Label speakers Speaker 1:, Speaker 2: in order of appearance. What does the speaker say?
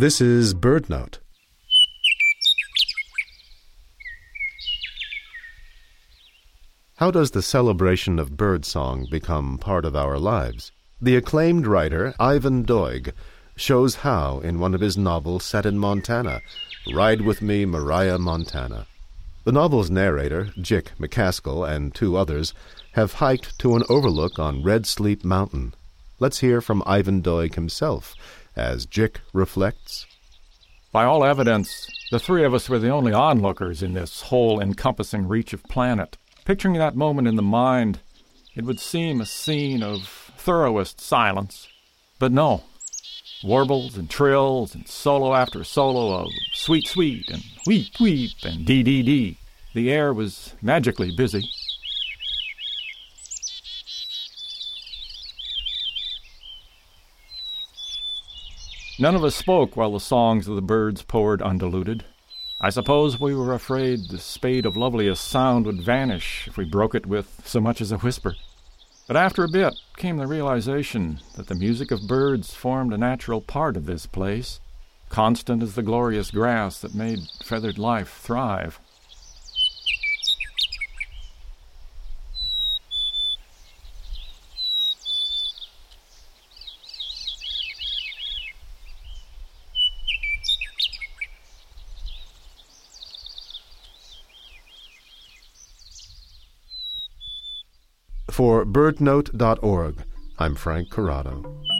Speaker 1: This is BirdNote. How does the celebration of birdsong become part of our lives? The acclaimed writer Ivan Doig shows how in one of his novels set in Montana, Ride With Me, Maria, Montana. The novel's narrator, Jick McCaskill, and two others have hiked to an overlook on Red Sleep Mountain. Let's hear from Ivan Doig himself as Jick reflects.
Speaker 2: By all evidence, the three of us were the only onlookers in this whole encompassing reach of planet. Picturing that moment in the mind, it would seem a scene of thoroughest silence. But no. Warbles and trills and solo after solo of sweet sweet and weep weep and dee dee dee. The air was magically busy. None of us spoke while the songs of the birds poured undiluted. I suppose we were afraid the spate of loveliest sound would vanish if we broke it with so much as a whisper. But after a bit came the realization that the music of birds formed a natural part of this place, constant as the glorious grass that made feathered life thrive.
Speaker 1: For birdnote.org, I'm Frank Corrado.